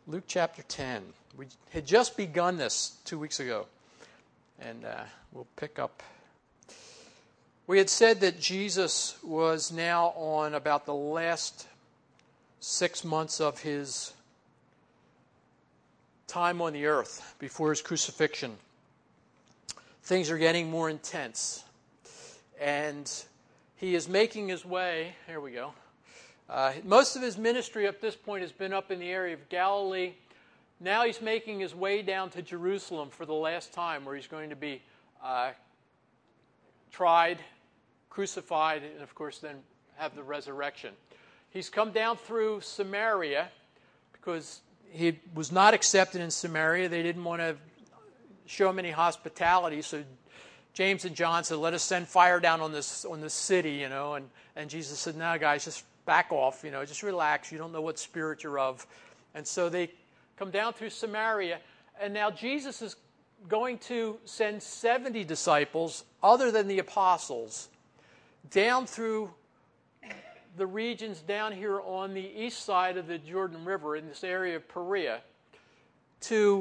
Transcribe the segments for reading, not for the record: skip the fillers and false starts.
Luke chapter 10. We had just begun this 2 weeks ago, and we'll pick up. We had said that Jesus was now on about the last 6 months of his time on the earth before his crucifixion. Things are getting more intense, and he is making his way. Here we go. Most of his ministry up this point has been up in the area of Galilee. Now he's making his way down to Jerusalem for the last time, where he's going to be tried, crucified, and of course then have the resurrection. He's come down through Samaria because he was not accepted in Samaria. They didn't want to show him any hospitality, so James and John said, let us send fire down on this city, and Jesus said, no, guys, just back off, just relax. You don't know what spirit you're of. And so they come down through Samaria, and now Jesus is going to send 70 disciples, other than the apostles, down through the regions down here on the east side of the Jordan River, in this area of Perea, to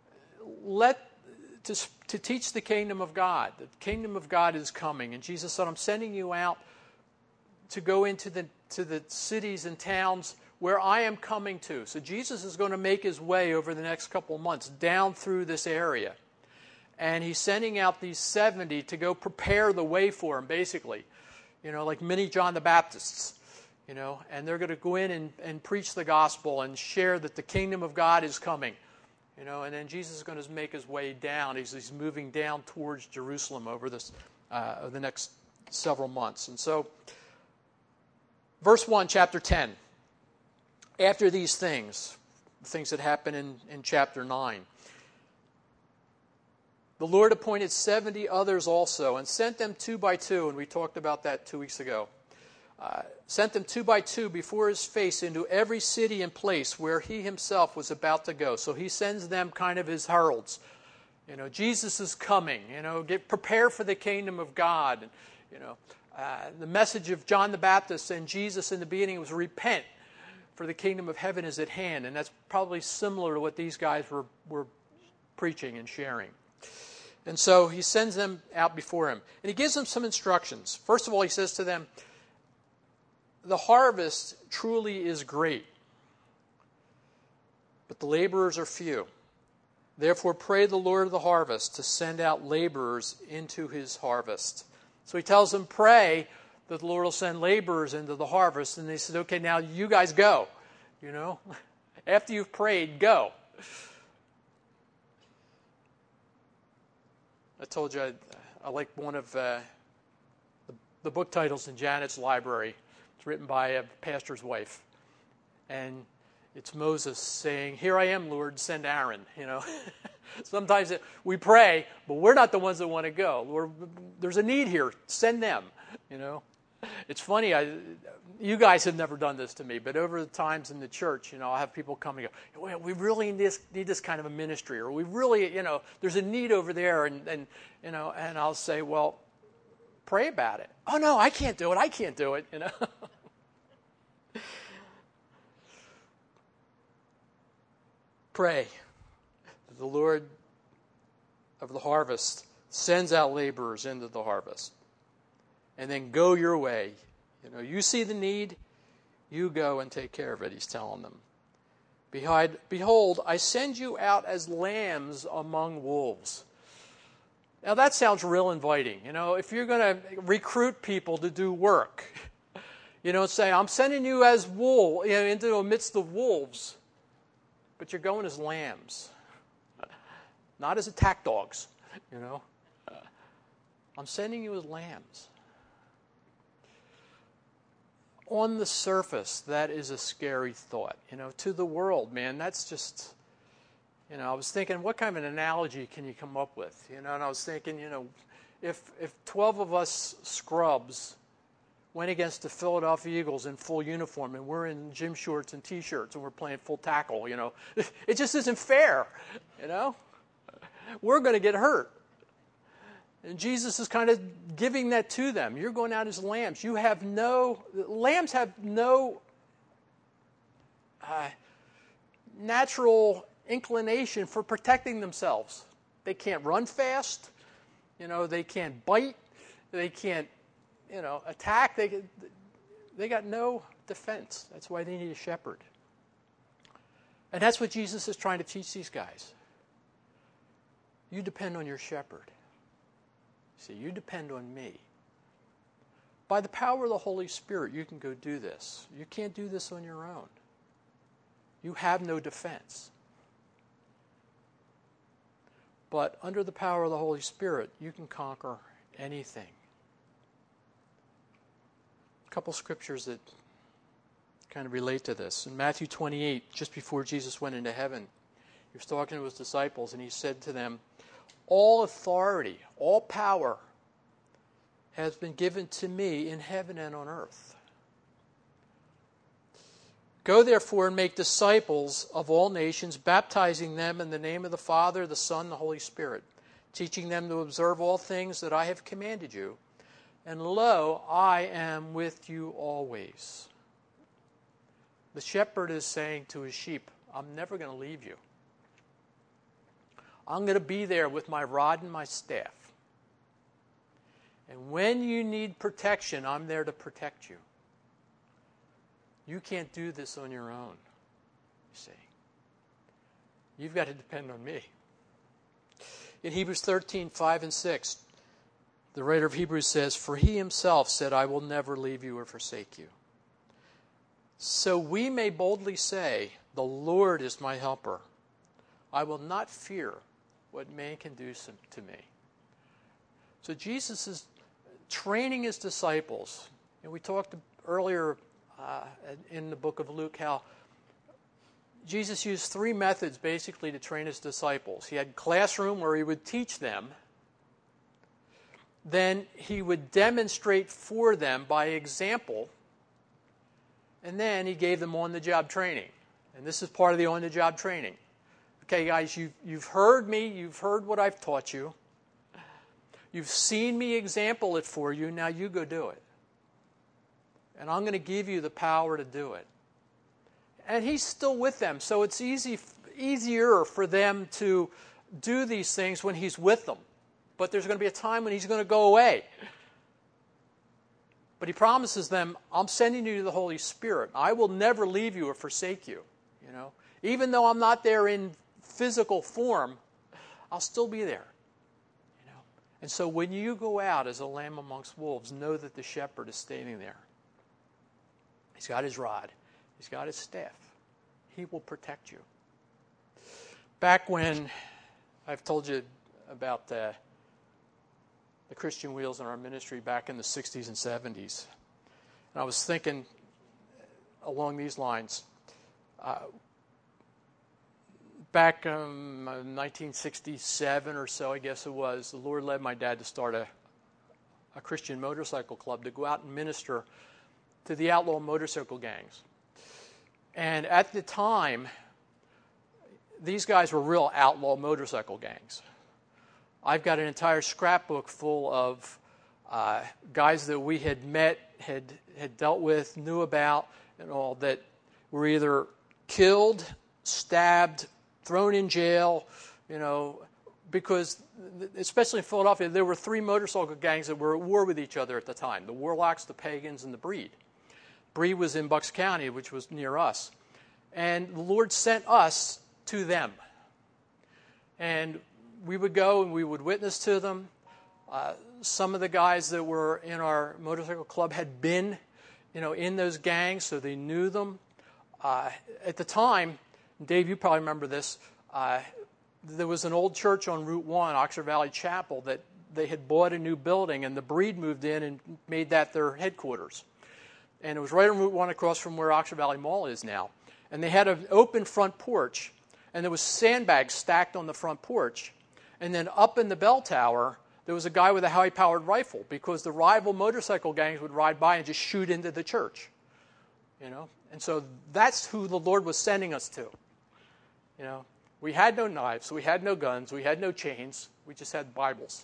teach the kingdom of God. The kingdom of God is coming. And Jesus said, I'm sending you out to go into the cities and towns where I am coming to. So Jesus is going to make his way over the next couple of months down through this area. And he's sending out these 70 to go prepare the way for him, basically. Like mini John the Baptists. And they're going to go in and preach the gospel and share that the kingdom of God is coming. And then Jesus is going to make his way down. He's moving down towards Jerusalem over the next several months. And so, verse 1, chapter 10. After these things that happen in chapter 9, the Lord appointed 70 others also and sent them 2 by 2, and we talked about that 2 weeks ago. Sent them 2 by 2 before his face into every city and place where he himself was about to go. So he sends them kind of his heralds. Jesus is coming. Prepare for the kingdom of God. The message of John the Baptist and Jesus in the beginning was repent, for the kingdom of heaven is at hand. And that's probably similar to what these guys were preaching and sharing. And so he sends them out before him. And he gives them some instructions. First of all, he says to them, the harvest truly is great, but the laborers are few. Therefore, pray the Lord of the harvest to send out laborers into his harvest. So he tells them, pray that the Lord will send laborers into the harvest. And they said, okay, now you guys go. After you've prayed, go. I told you I like one of the book titles in Janet's library. Written by a pastor's wife, and it's Moses saying, here I am, Lord, send Aaron. Sometimes we pray, but we're not the ones that want to go. There's a need here, send them. It's funny, you guys have never done this to me, but over the times in the church, I'll have people come and go, well, we really need this kind of a ministry, or we really, there's a need over there, and I'll say, well, pray about it. Oh no, I can't do it. Pray that the Lord of the harvest sends out laborers into the harvest. And then go your way. You see the need, you go and take care of it, he's telling them. Behold, I send you out as lambs among wolves. Now that sounds real inviting. If you're going to recruit people to do work, say, I'm sending you as wool, into amidst the wolves, but you're going as lambs, not as attack dogs, I'm sending you as lambs. On the surface, that is a scary thought. To the world, man, that's just, I was thinking, what kind of an analogy can you come up with? And I was thinking, if 12 of us scrubs went against the Philadelphia Eagles in full uniform, and we're in gym shorts and T-shirts, and we're playing full tackle, it just isn't fair, We're going to get hurt. And Jesus is kind of giving that to them. You're going out as lambs. Lambs have no natural inclination for protecting themselves. They can't run fast. They can't bite. They can't, attack. They got no defense. That's why they need a shepherd. And that's what Jesus is trying to teach these guys. You depend on your shepherd. See, you depend on me. By the power of the Holy Spirit, you can go do this. You can't do this on your own. You have no defense. But under the power of the Holy Spirit, you can conquer anything. A couple scriptures that kind of relate to this. In Matthew 28, just before Jesus went into heaven, he was talking to his disciples, and he said to them, all authority, all power has been given to me in heaven and on earth. Go therefore and make disciples of all nations, baptizing them in the name of the Father, the Son, and the Holy Spirit, teaching them to observe all things that I have commanded you. And lo, I am with you always. The shepherd is saying to his sheep, I'm never going to leave you. I'm going to be there with my rod and my staff. And when you need protection, I'm there to protect you. You can't do this on your own, you see. You've got to depend on me. In Hebrews 13, 5 and 6, the writer of Hebrews says, for he himself said, I will never leave you or forsake you. So we may boldly say, the Lord is my helper. I will not fear what man can do to me. So Jesus is training his disciples. And we talked earlier in the book of Luke how Jesus used three methods basically to train his disciples. He had classroom where he would teach them. Then he would demonstrate for them by example. And then he gave them on-the-job training. And this is part of the on-the-job training. Okay, guys, you've heard me. You've heard what I've taught you. You've seen me example it for you. Now you go do it. And I'm going to give you the power to do it. And he's still with them. So it's easier for them to do these things when he's with them. But there's going to be a time when he's going to go away. But he promises them, I'm sending you the Holy Spirit. I will never leave you or forsake you. Even though I'm not there in physical form, I'll still be there. And so when you go out as a lamb amongst wolves, know that the shepherd is standing there. He's got his rod. He's got his staff. He will protect you. Back when I've told you about the Christian wheels in our ministry back in the 60s and 70s, and I was thinking along these lines. Back in 1967 or so, I guess it was, the Lord led my dad to start a Christian motorcycle club to go out and minister to the outlaw motorcycle gangs. And at the time, these guys were real outlaw motorcycle gangs. I've got an entire scrapbook full of guys that we had met, had dealt with, knew about, and all, that were either killed, stabbed, thrown in jail, because, especially in Philadelphia, there were three motorcycle gangs that were at war with each other at the time: the Warlocks, the Pagans, and the Breed. Breed was in Bucks County, which was near us. And the Lord sent us to them. And we would go and we would witness to them. Some of the guys that were in our motorcycle club had been, in those gangs, so they knew them. At the time, Dave, you probably remember this, there was an old church on Route 1, Oxford Valley Chapel, that they had bought a new building, and the Breed moved in and made that their headquarters. And it was right on Route 1 across from where Oxford Valley Mall is now. And they had an open front porch, and there was sandbags stacked on the front porch. And then up in the bell tower, there was a guy with a high-powered rifle, because the rival motorcycle gangs would ride by and just shoot into the church. And so that's who the Lord was sending us to. We had no knives, we had no guns, we had no chains, we just had Bibles.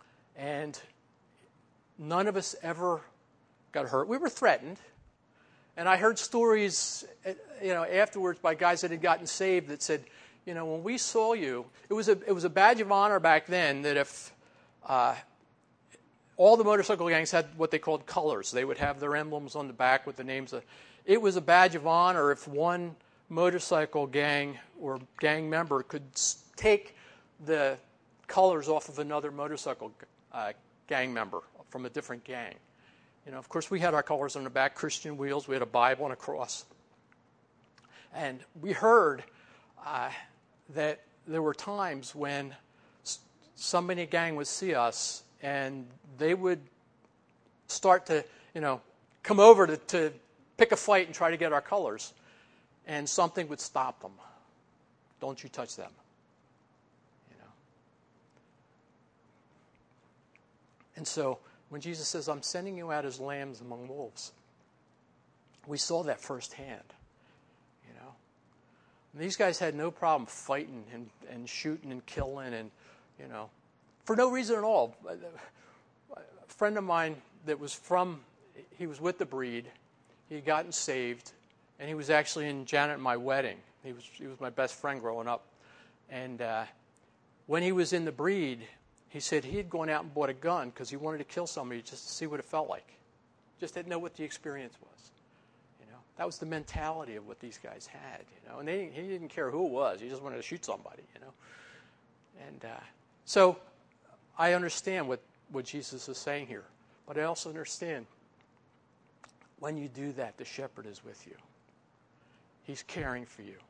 And none of us ever got hurt. We were threatened, And I heard stories, afterwards by guys that had gotten saved that said, when we saw you, it was a badge of honor back then that if all the motorcycle gangs had what they called colors. They would have their emblems on the back with the names of. It was a badge of honor if one motorcycle gang or gang member could take the colors off of another motorcycle gang member from a different gang. Of course, we had our colors on the back, Christian wheels. We had a Bible and a cross. And we heard that there were times when somebody in a gang would see us and they would start to, come over to pick a fight and try to get our colors. And something would stop them. Don't you touch them. And so when Jesus says, I'm sending you out as lambs among wolves, we saw that firsthand. And these guys had no problem fighting and shooting and killing and, for no reason at all. A friend of mine that was he was with the breed. He had gotten saved, and he was actually in Janet and my wedding. He was my best friend growing up. And when he was in the breed, he said he had gone out and bought a gun because he wanted to kill somebody just to see what it felt like. Just didn't know what the experience was. That was the mentality of what these guys had. And he didn't care who it was. He just wanted to shoot somebody. And so I understand what Jesus is saying here. But I also understand when you do that, the shepherd is with you. He's caring for you.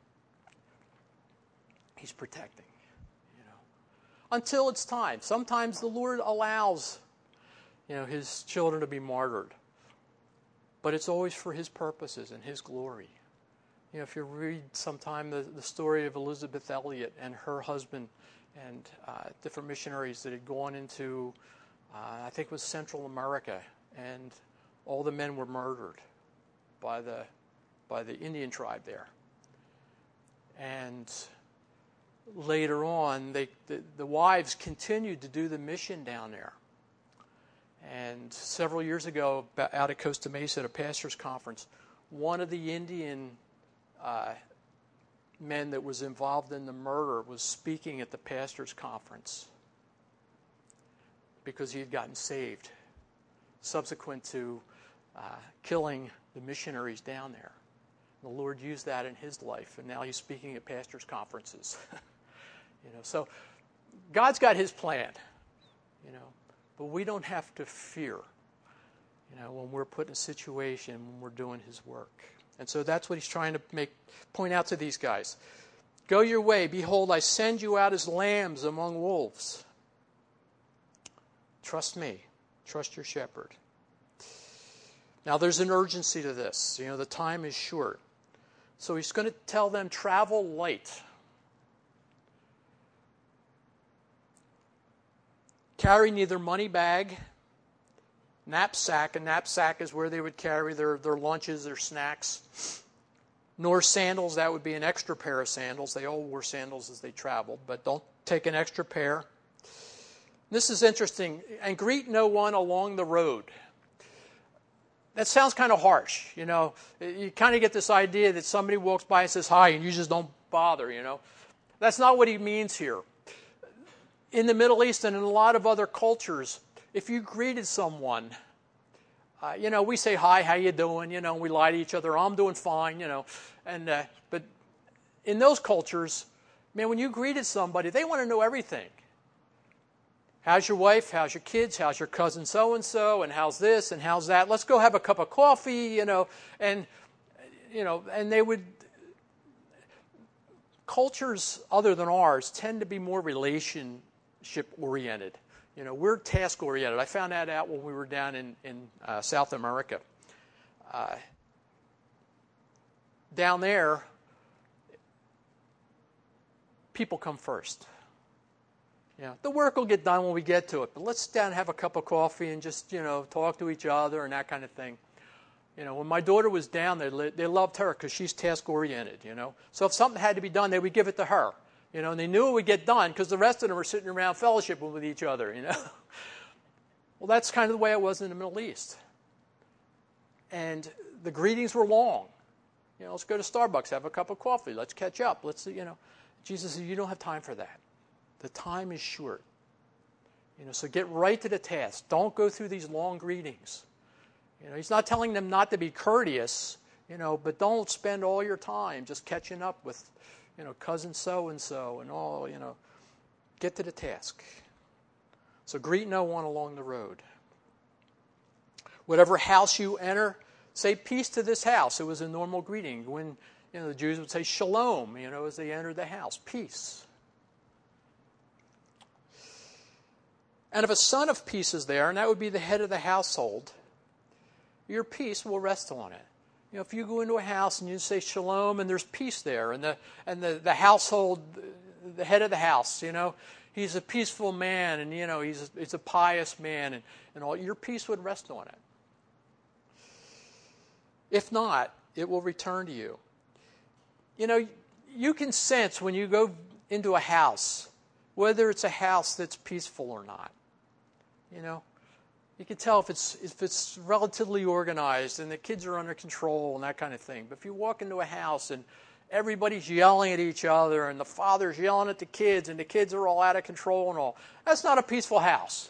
He's protecting. Until it's time. Sometimes the Lord allows, his children to be martyred. But it's always for his purposes and his glory. If you read sometime the story of Elizabeth Elliot and her husband and different missionaries that had gone into, I think it was Central America, and all the men were murdered by the Indian tribe there. And later on, the wives continued to do the mission down there. And several years ago, out at Costa Mesa at a pastor's conference, one of the Indian men that was involved in the murder was speaking at the pastor's conference because he had gotten saved subsequent to killing the missionaries down there. The Lord used that in his life, and now he's speaking at pastors' conferences. So God's got his plan, but we don't have to fear, when we're put in a situation, when we're doing his work. And so that's what he's trying to point out to these guys. Go your way. Behold, I send you out as lambs among wolves. Trust me. Trust your shepherd. Now, there's an urgency to this. The time is short. So he's going to tell them, travel light. Carry neither money bag, knapsack. A knapsack is where they would carry their lunches, their snacks. Nor sandals. That would be an extra pair of sandals. They all wore sandals as they traveled, but don't take an extra pair. This is interesting. And greet no one along the road. That sounds kind of harsh, You kind of get this idea that somebody walks by and says hi, and you just don't bother, That's not what he means here. In the Middle East and in a lot of other cultures, if you greeted someone, we say hi, how you doing? We lie to each other. I'm doing fine, but in those cultures, man, when you greeted somebody, they want to know everything. How's your wife? How's your kids? How's your cousin so-and-so? And how's this? And how's that? Let's go have a cup of coffee, and they would. Cultures other than ours tend to be more relationship-oriented. We're task-oriented. I found that out when we were down in South America. Down there, people come first. The work will get done when we get to it, but let's sit down and have a cup of coffee and just, talk to each other and that kind of thing. When my daughter was down there, they loved her because she's task-oriented, So if something had to be done, they would give it to her, and they knew it would get done because the rest of them were sitting around fellowshipping with each other, Well, that's kind of the way it was in the Middle East. And the greetings were long. Let's go to Starbucks, have a cup of coffee, let's catch up. Jesus said, you don't have time for that. The time is short. So get right to the task. Don't go through these long greetings. He's not telling them not to be courteous, but don't spend all your time just catching up with, cousin so-and-so and all, Get to the task. So greet no one along the road. Whatever house you enter, say peace to this house. It was a normal greeting. When the Jews would say shalom, as they entered the house, peace. And if a son of peace is there, and that would be the head of the household, your peace will rest on it. If you go into a house and you say shalom and there's peace there, and the household, the head of the house, he's a peaceful man, and he's a pious man, and all, your peace would rest on it. If not, it will return to you. You can sense when you go into a house whether it's a house that's peaceful or not. You can tell if it's relatively organized and the kids are under control and that kind of thing. But if you walk into a house and everybody's yelling at each other and the father's yelling at the kids and the kids are all out of control and all, that's not a peaceful house.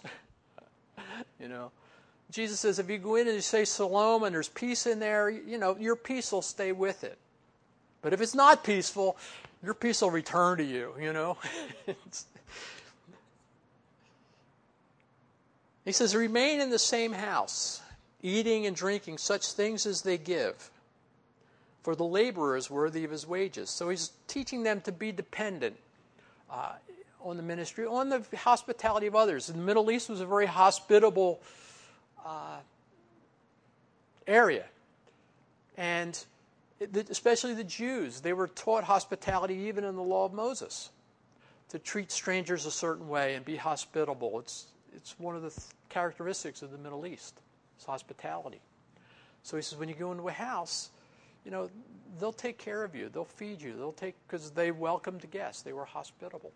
Jesus says if you go in and you say shalom and there's peace in there, your peace will stay with it. But if it's not peaceful, your peace will return to you, He says, remain in the same house, eating and drinking such things as they give. For the laborer is worthy of his wages. So he's teaching them to be dependent on the ministry, on the hospitality of others. And the Middle East was a very hospitable area. And especially the Jews, they were taught hospitality even in the law of Moses, to treat strangers a certain way and be hospitable. It's one of the characteristics of the Middle East. It's hospitality. So he says, when you go into a house, they'll take care of you. They'll feed you. Because they welcomed guests. They were hospitable.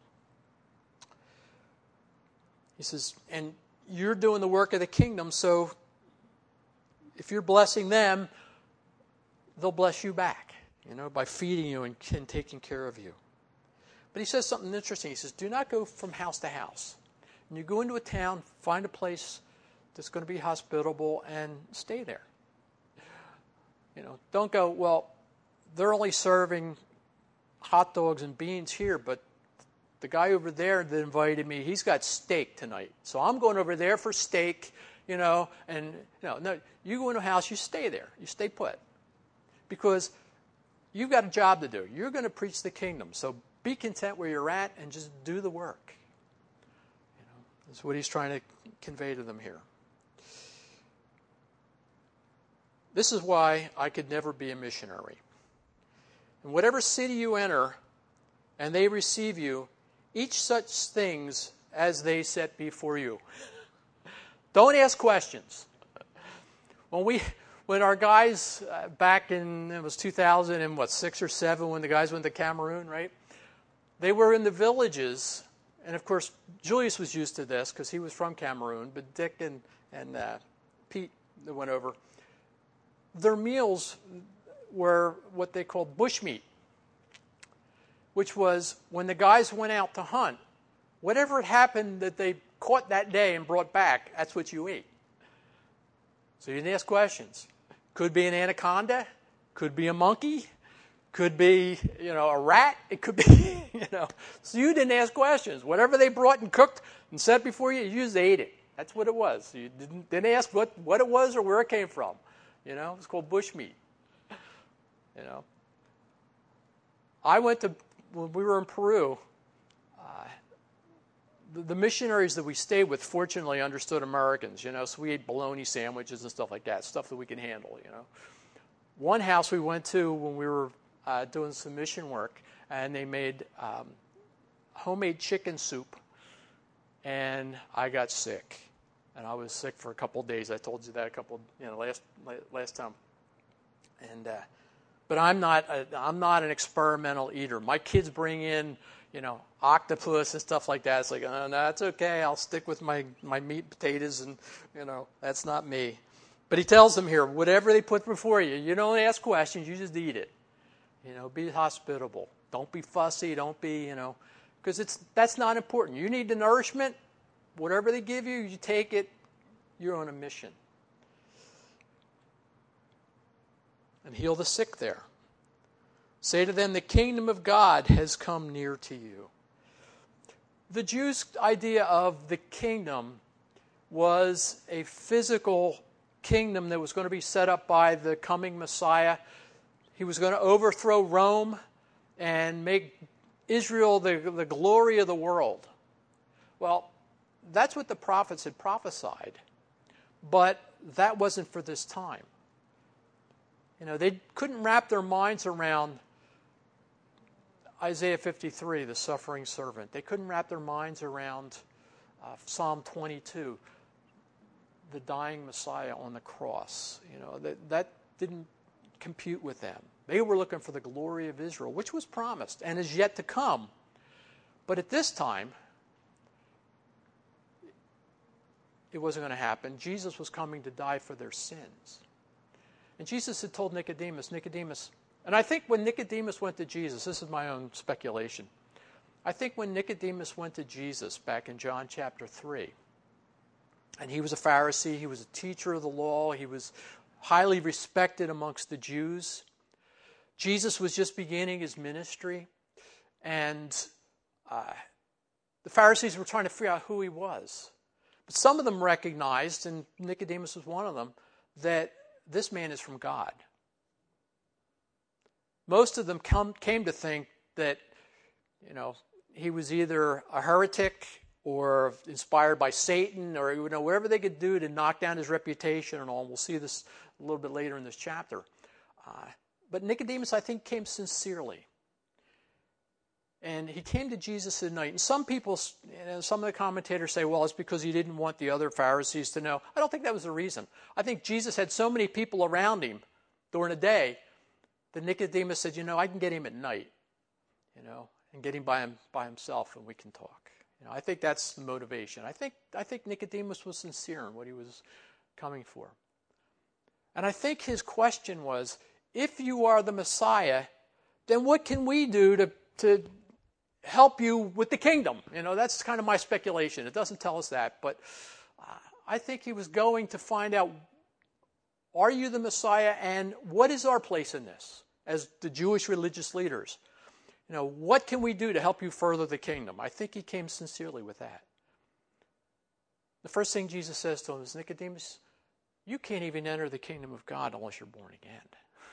He says, and you're doing the work of the kingdom, so if you're blessing them, they'll bless you back, by feeding you and taking care of you. But he says something interesting. He says, do not go from house to house. When you go into a town, find a place that's going to be hospitable and stay there. Don't go, well, they're only serving hot dogs and beans here, but the guy over there that invited me, he's got steak tonight. So I'm going over there for steak, and no, you go into a house, you stay there. You stay put. Because you've got a job to do. You're going to preach the kingdom. So be content where you're at and just do the work. That's what he's trying to convey to them here. This is why I could never be a missionary. In whatever city you enter and they receive you, eat such things as they set before you. Don't ask questions. When our guys back in, it was 2006 or 7 when the guys went to Cameroon, right? They were in the villages. And, of course, Julius was used to this because he was from Cameroon, but Dick and Pete that went over, their meals were what they called bushmeat, which was when the guys went out to hunt, whatever had happened that they caught that day and brought back, that's what you ate. So you didn't ask questions. Could be an anaconda, could be a monkey, could be, a rat. It could be, So you didn't ask questions. Whatever they brought and cooked and set before you, you just ate it. That's what it was. You didn't ask what it was or where it came from. It's called bushmeat. When we were in Peru, the missionaries that we stayed with fortunately understood Americans, so we ate bologna sandwiches and stuff like that, stuff that we can handle, One house we went to when we were doing some mission work, and they made homemade chicken soup, and I got sick, and I was sick for a couple of days. I told you that last time, and but I'm not an experimental eater. My kids bring in octopus and stuff like that. It's like, no, that's okay. I'll stick with my meat and potatoes, and that's not me. But he tells them here, whatever they put before you, you don't ask questions, you just eat it. Be hospitable. Don't be fussy, don't be, because that's not important. You need the nourishment, whatever they give you, you take it, you're on a mission. And heal the sick there. Say to them, the kingdom of God has come near to you. The Jews' idea of the kingdom was a physical kingdom that was going to be set up by the coming Messiah. He was going to overthrow Rome and make Israel the glory of the world. Well, that's what the prophets had prophesied, but that wasn't for this time. They couldn't wrap their minds around Isaiah 53, the suffering servant. They couldn't wrap their minds around Psalm 22, the dying Messiah on the cross. That didn't compute with them. They were looking for the glory of Israel, which was promised and is yet to come. But at this time, it wasn't going to happen. Jesus was coming to die for their sins. And Jesus had told Nicodemus, and I think when Nicodemus went to Jesus, this is my own speculation, I think when Nicodemus went to Jesus back in John chapter 3, and he was a Pharisee, he was a teacher of the law, he was highly respected amongst the Jews. Jesus was just beginning his ministry, and the Pharisees were trying to figure out who he was. But some of them recognized, and Nicodemus was one of them, that this man is from God. Most of them came to think that, he was either a heretic or inspired by Satan, or whatever they could do to knock down his reputation and all. We'll see this a little bit later in this chapter. But Nicodemus, I think, came sincerely. And he came to Jesus at night. And some people, some of the commentators say, well, it's because he didn't want the other Pharisees to know. I don't think that was the reason. I think Jesus had so many people around him during the day that Nicodemus said, I can get him at night, and get him by himself and we can talk. I think that's the motivation. I think Nicodemus was sincere in what he was coming for. And I think his question was, if you are the Messiah, then what can we do to help you with the kingdom? That's kind of my speculation. It doesn't tell us that, but I think he was going to find out, are you the Messiah, and what is our place in this as the Jewish religious leaders? What can we do to help you further the kingdom? I think he came sincerely with that. The first thing Jesus says to him is, Nicodemus, you can't even enter the kingdom of God unless you're born again.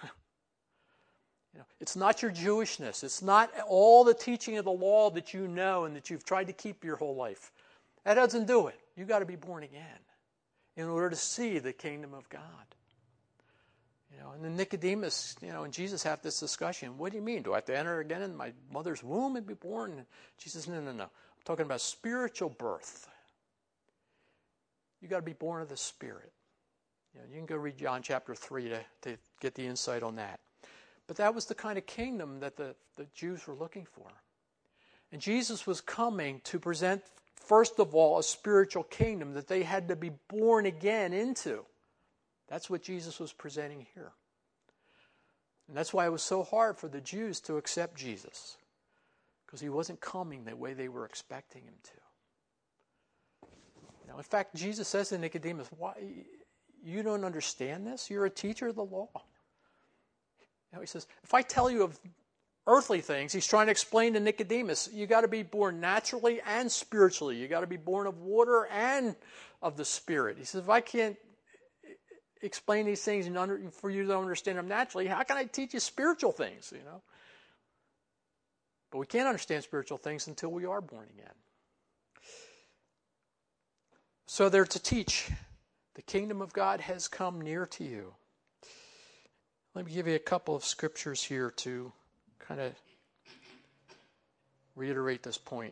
It's not your Jewishness. It's not all the teaching of the law that you know and that you've tried to keep your whole life. That doesn't do it. You've got to be born again in order to see the kingdom of God. And then Nicodemus, and Jesus have this discussion. What do you mean? Do I have to enter again in my mother's womb and be born? And Jesus says, no. I'm talking about spiritual birth. You've got to be born of the Spirit. You can go read John chapter 3 to get the insight on that. But that was the kind of kingdom that the Jews were looking for. And Jesus was coming to present, first of all, a spiritual kingdom that they had to be born again into. That's what Jesus was presenting here. And that's why it was so hard for the Jews to accept Jesus, because he wasn't coming the way they were expecting him to. In fact, Jesus says to Nicodemus, "Why you don't understand this? You're a teacher of the law." He says, if I tell you of earthly things, he's trying to explain to Nicodemus, you got to be born naturally and spiritually. You got to be born of water and of the Spirit. He says, if I can't explain these things for you to understand them naturally, how can I teach you spiritual things? But we can't understand spiritual things until we are born again. So they're to teach, the kingdom of God has come near to you. Let me give you a couple of scriptures here to kind of reiterate this point.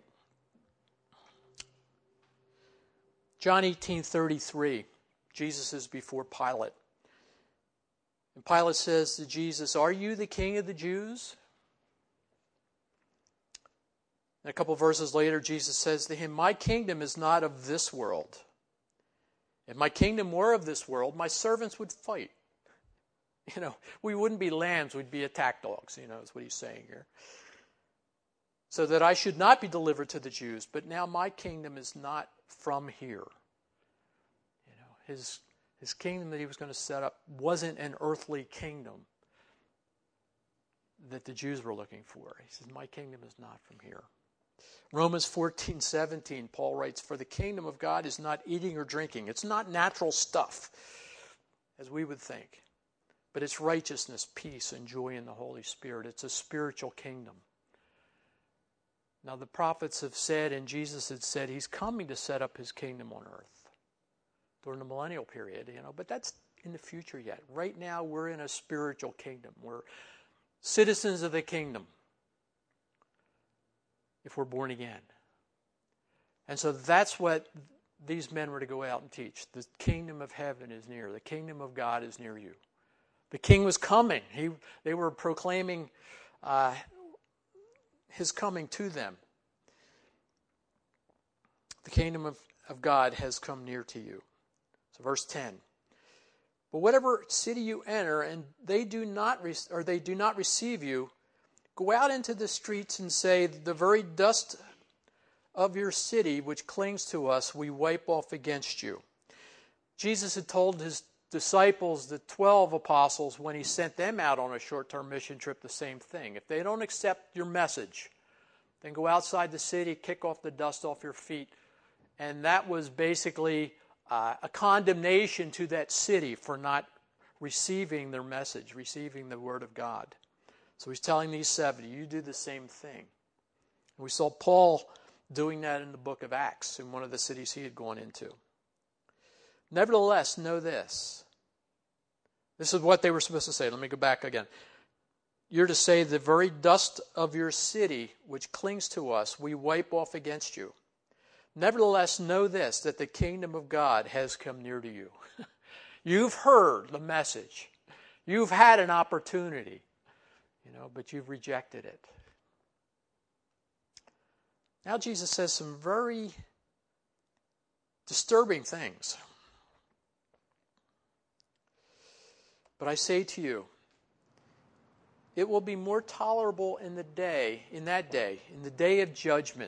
John 18:33, Jesus is before Pilate. And Pilate says to Jesus, "Are you the king of the Jews?" And a couple of verses later, Jesus says to him, "My kingdom is not of this world. If my kingdom were of this world, my servants would fight. We wouldn't be lambs, we'd be attack dogs, is what he's saying here. So that I should not be delivered to the Jews, but now my kingdom is not from here. His kingdom that he was going to set up wasn't an earthly kingdom that the Jews were looking for. He says, my kingdom is not from here. Romans 14:17, Paul writes, for the kingdom of God is not eating or drinking. It's not natural stuff, as we would think. But it's righteousness, peace, and joy in the Holy Spirit. It's a spiritual kingdom. Now the prophets have said, and Jesus had said, he's coming to set up his kingdom on earth during the millennial period, but that's in the future yet. Right now we're in a spiritual kingdom. We're citizens of the kingdom if we're born again. And so that's what these men were to go out and teach. The kingdom of heaven is near. The kingdom of God is near you. The king was coming. They were proclaiming his coming to them. The kingdom of God has come near to you. So verse 10. But whatever city you enter and they do not receive you, go out into the streets and say, the very dust of your city which clings to us, we wipe off against you. Jesus had told his disciples, the 12 apostles, when he sent them out on a short-term mission trip, the same thing. If they don't accept your message, then go outside the city, kick off the dust off your feet. And that was basically a condemnation to that city for not receiving their message, receiving the word of God. So he's telling these 70, you do the same thing. And we saw Paul doing that in the book of Acts in one of the cities he had gone into. Nevertheless, know this. This is what they were supposed to say. Let me go back again. You're to say, the very dust of your city which clings to us, we wipe off against you. Nevertheless, know this, that the kingdom of God has come near to you. You've heard the message. You've had an opportunity, but you've rejected it. Now Jesus says some very disturbing things. But I say to you, it will be more tolerable in the day of judgment.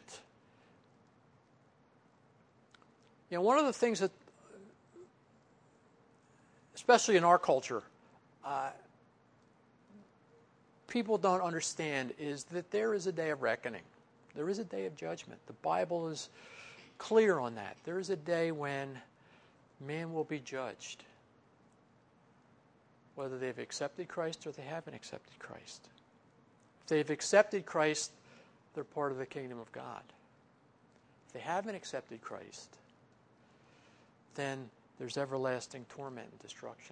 One of the things that, especially in our culture, people don't understand is that there is a day of reckoning. There is a day of judgment. The Bible is clear on that. There is a day when man will be judged, whether they've accepted Christ or they haven't accepted Christ. If they've accepted Christ, they're part of the kingdom of God. If they haven't accepted Christ, then there's everlasting torment and destruction.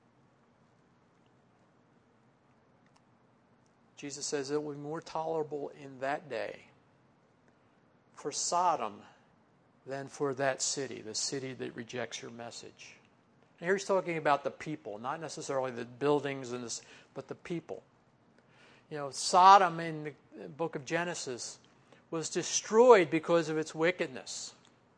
Jesus says it will be more tolerable in that day for Sodom than for that city, the city that rejects your message. And here he's talking about the people, not necessarily the buildings, but the people. Sodom in the book of Genesis was destroyed because of its wickedness.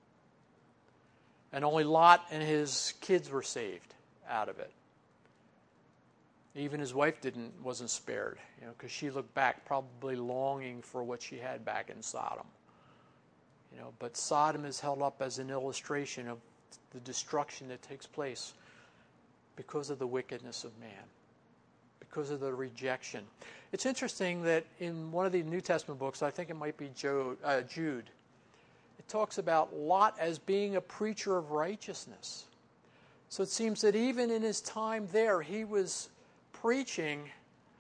And only Lot and his kids were saved out of it. Even his wife wasn't spared, because she looked back, probably longing for what she had back in Sodom. But Sodom is held up as an illustration of the destruction that takes place because of the wickedness of man, because of the rejection. It's interesting that in one of the New Testament books, I think it might be Jude, it talks about Lot as being a preacher of righteousness. So it seems that even in his time there, he was preaching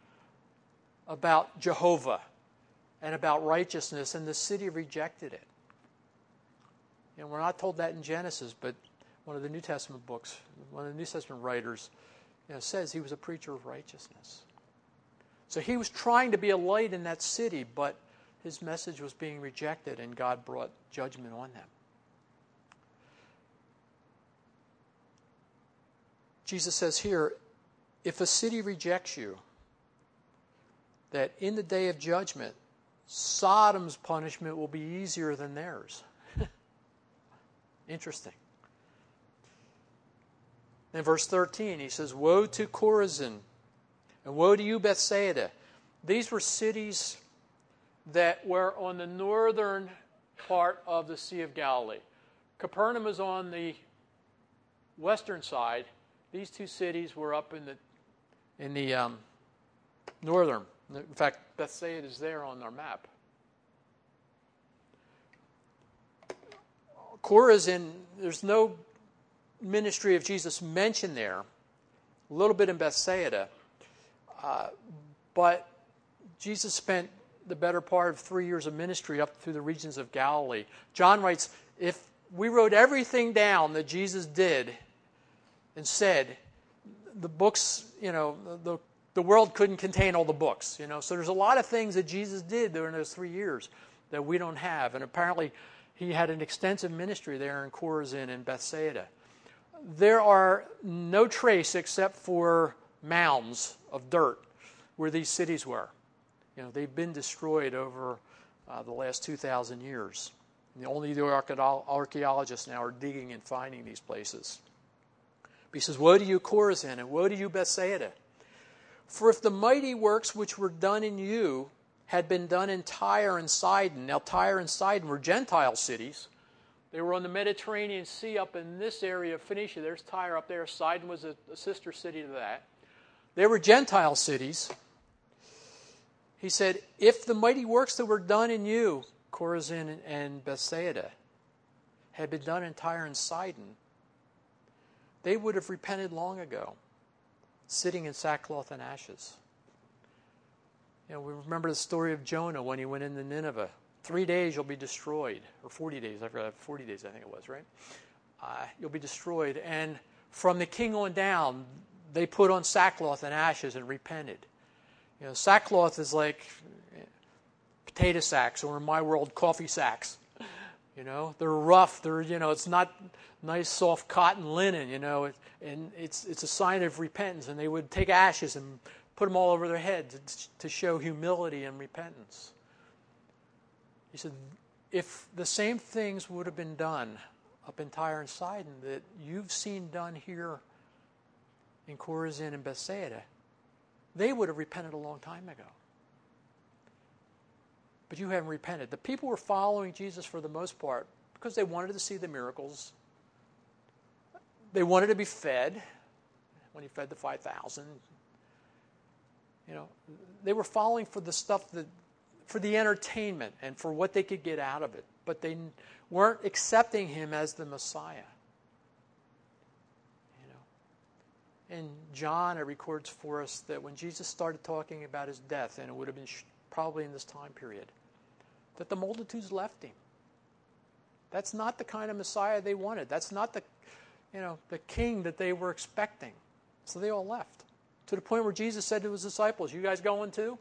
about Jehovah and about righteousness, and the city rejected it. We're not told that in Genesis, but one of the New Testament books, one of the New Testament writers, says he was a preacher of righteousness. So he was trying to be a light in that city, but his message was being rejected, and God brought judgment on them. Jesus says here, if a city rejects you, that in the day of judgment, Sodom's punishment will be easier than theirs. Interesting. In verse 13, he says, "Woe to Chorazin, and woe to you, Bethsaida." These were cities that were on the northern part of the Sea of Galilee. Capernaum was on the western side. These two cities were up in the northern. In fact, Bethsaida is there on our map. Chorazin, there's no ministry of Jesus mentioned there. A little bit in Bethsaida. But Jesus spent the better part of 3 years of ministry up through the regions of Galilee. John writes, if we wrote everything down that Jesus did and said, the books, the world couldn't contain all the books. So there's a lot of things that Jesus did during those 3 years that we don't have. And apparently he had an extensive ministry there in Chorazin and Bethsaida. There are no trace except for mounds of dirt where these cities were. They've been destroyed over the last 2,000 years. And only the archaeologists now are digging and finding these places. But he says, "Woe to you, Chorazin, and woe to you, Bethsaida. For if the mighty works which were done in you had been done in Tyre and Sidon." Now, Tyre and Sidon were Gentile cities. They were on the Mediterranean Sea up in this area of Phoenicia. There's Tyre up there. Sidon was a sister city to that. They were Gentile cities. He said, if the mighty works that were done in you, Chorazin and Bethsaida, had been done in Tyre and Sidon, they would have repented long ago, sitting in sackcloth and ashes. We remember the story of Jonah when he went into Nineveh. 3 days you'll be destroyed, or 40 days, I forgot, 40 days I think it was, right? You'll be destroyed. And from the king on down, they put on sackcloth and ashes and repented. Sackcloth is like potato sacks, or in my world, coffee sacks. They're rough. It's not nice, soft cotton linen. And it's a sign of repentance. And they would take ashes and put them all over their heads to show humility and repentance. He said, if the same things would have been done up in Tyre and Sidon that you've seen done here in Chorazin and Bethsaida, they would have repented a long time ago. But you haven't repented. The people were following Jesus for the most part because they wanted to see the miracles. They wanted to be fed when he fed the 5,000. They were following for the stuff for the entertainment and for what they could get out of it. But they weren't accepting him as the Messiah. And John, it records for us that when Jesus started talking about his death, and it would have been probably in this time period, that the multitudes left him. That's not the kind of Messiah they wanted. That's not the king that they were expecting. So they all left. To the point where Jesus said to his disciples, "You guys going too?"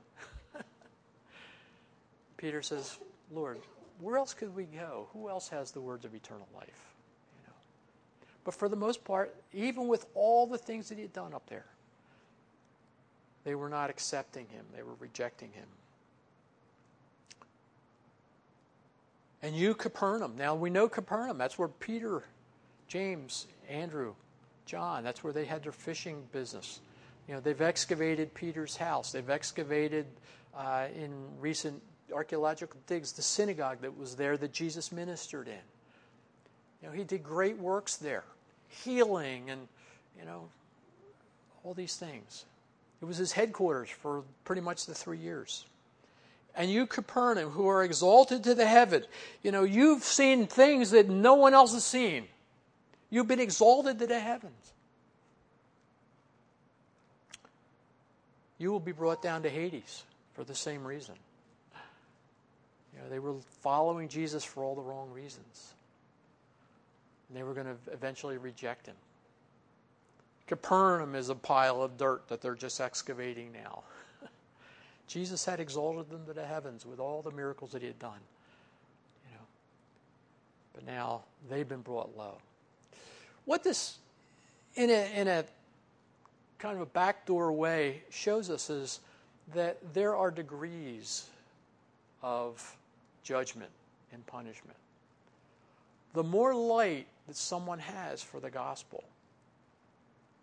Peter says, "Lord, where else could we go? Who else has the words of eternal life?" But for the most part, even with all the things that he had done up there, they were not accepting him. They were rejecting him. And you, Capernaum. Now, we know Capernaum. That's where Peter, James, Andrew, John, that's where they had their fishing business. They've excavated Peter's house. They've excavated in recent archaeological digs the synagogue that was there that Jesus ministered in. He did great works there. Healing and, all these things. It was his headquarters for pretty much the 3 years. And you, Capernaum, who are exalted to the heaven, you've seen things that no one else has seen. You've been exalted to the heavens. You will be brought down to Hades for the same reason. They were following Jesus for all the wrong reasons. And they were going to eventually reject him. Capernaum is a pile of dirt that they're just excavating now. Jesus had exalted them to the heavens with all the miracles that he had done. But now they've been brought low. What this, in a kind of a backdoor way, shows us is that there are degrees of judgment and punishment. The more light that someone has for the gospel,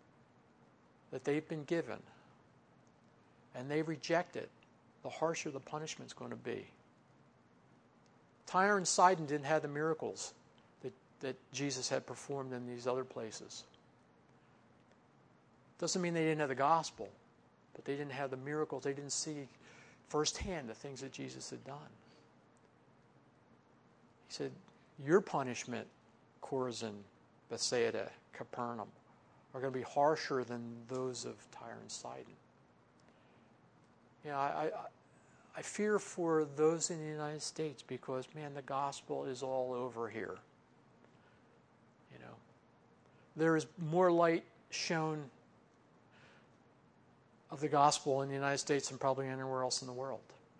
that they've been given and they reject it, the harsher the punishment's going to be. Tyre and Sidon didn't have the miracles that Jesus had performed in these other places. Doesn't mean they didn't have the gospel, but they didn't have the miracles. They didn't see firsthand the things that Jesus had done. He said, your punishment, Chorazin, Bethsaida, Capernaum, are going to be harsher than those of Tyre and Sidon. You know, I fear for those in the United States because, man, the gospel is all over here. You know, there is more light shown of the gospel in the United States than probably anywhere else in the world.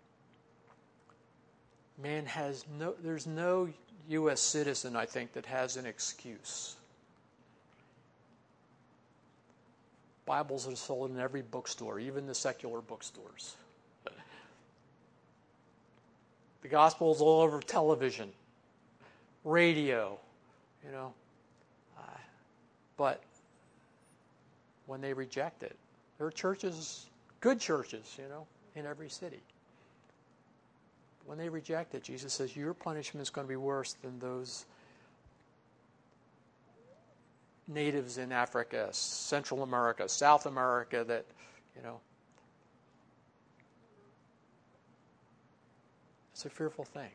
Man there's no U.S. citizen, I think, that has an excuse. Bibles are sold in every bookstore, even the secular bookstores. The gospel is all over television, radio, you know. But when they reject it, there are churches, good churches, you know, in every city. When they reject it, Jesus says, your punishment is going to be worse than those natives in Africa, Central America, South America that, you know. It's a fearful thing.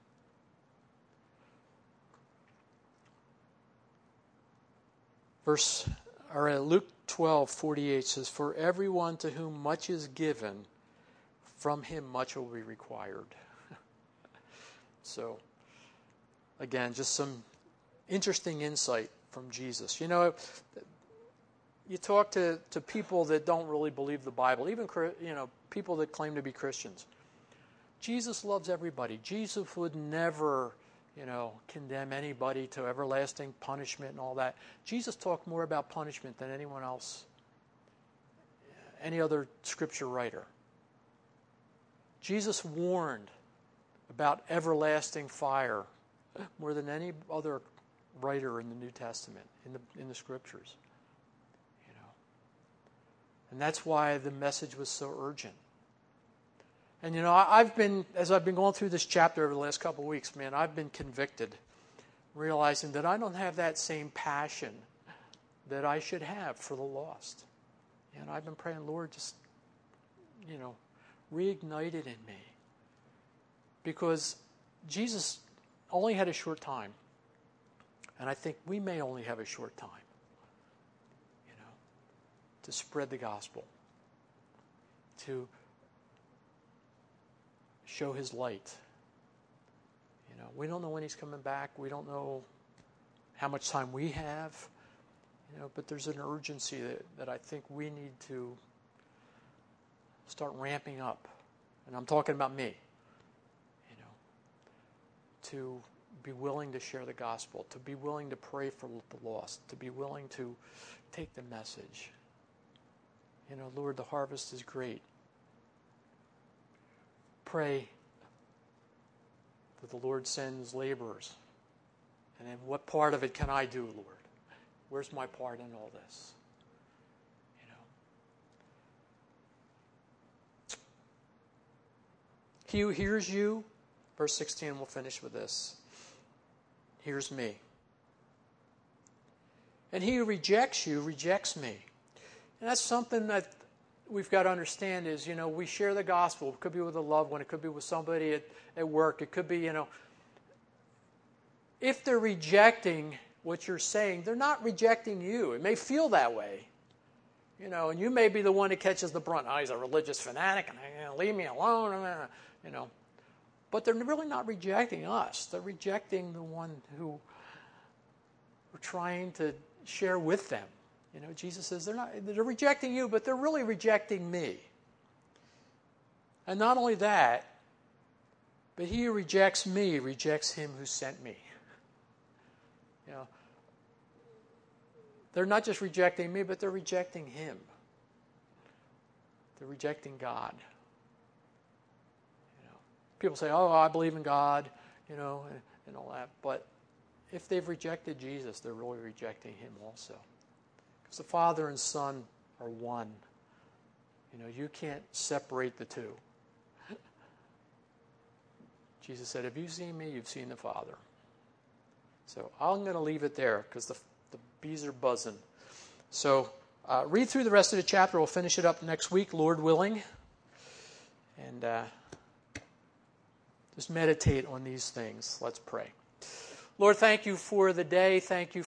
Luke 12:48 says, for everyone to whom much is given, from him much will be required. So, again, just some interesting insight from Jesus. You know, you talk to people that don't really believe the Bible, even, you know, people that claim to be Christians. Jesus loves everybody. Jesus would never, you know, condemn anybody to everlasting punishment and all that. Jesus talked more about punishment than anyone else, any other scripture writer. Jesus warned about everlasting fire more than any other writer in the New Testament, in the scriptures. You know. And that's why the message was so urgent. And you know, as I've been going through this chapter over the last couple of weeks, man, I've been convicted, realizing that I don't have that same passion that I should have for the lost. And I've been praying, Lord, just, you know, reignite it in me. Because Jesus only had a short time. And I think we may only have a short time, you know, to spread the gospel, to show his light. You know, we don't know when he's coming back. We don't know how much time we have, you know, but there's an urgency that I think we need to start ramping up. And I'm talking about me, you know, to be willing to share the gospel, to be willing to pray for the lost, to be willing to take the message. You know, Lord, the harvest is great. Pray that the Lord sends laborers. And then what part of it can I do, Lord? Where's my part in all this? You know. He who hears you, verse 16, we'll finish with this, hears me. And he who rejects you, rejects me. And that's something that we've got to understand is, you know, we share the gospel. It could be with a loved one. It could be with somebody at work. It could be, you know, if they're rejecting what you're saying, they're not rejecting you. It may feel that way, you know, and you may be the one that catches the brunt. Oh, he's a religious fanatic, and leave me alone, you know. But they're really not rejecting us. They're rejecting the one who we're trying to share with them. You know, Jesus says they're rejecting you, but they're really rejecting me. And not only that, but he who rejects me rejects him who sent me. You know, they're not just rejecting me, but they're rejecting him. They're rejecting God. You know, people say, "Oh, I believe in God," you know, and all that. But if they've rejected Jesus, they're really rejecting him also. Because the Father and Son are one. You can't separate the two. Jesus said, "Have you seen me? You've seen the Father." So I'm going to leave it there because the bees are buzzing. So read through the rest of the chapter. We'll finish it up next week, Lord willing. And just meditate on these things. Let's pray. Lord, thank you for the day. Thank you